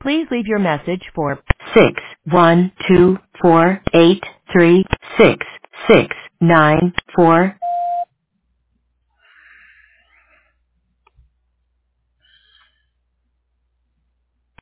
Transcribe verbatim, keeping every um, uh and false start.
Please leave your message for six one two four eight three six six nine four.